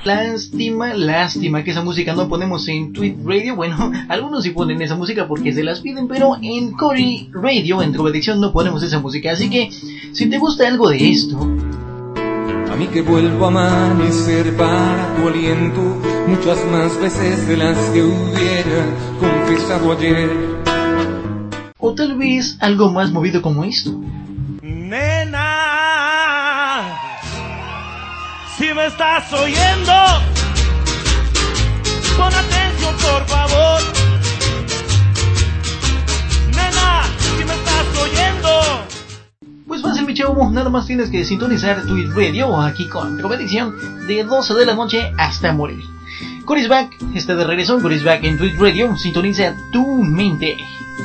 Lástima que esa música no ponemos en Tweet Radio. Bueno, algunos sí ponen esa música porque se las piden, pero en Core Radio, en Drogadicción, no ponemos esa música. Así que, si te gusta algo de esto... A mí que vuelvo a amanecer para tu aliento, muchas más veces de las que hubiera confesado ayer. O tal vez algo más movido como esto. Nena, si me estás oyendo, pon atención por favor. Nena, si me estás oyendo. Pues fácil, mi chavo, nada más tienes que sintonizar Tweet Radio aquí con Drogadicción de 12 de la noche hasta morir. Coris Back está de regreso, Coris Back en Tweet Radio, sintoniza tu mente.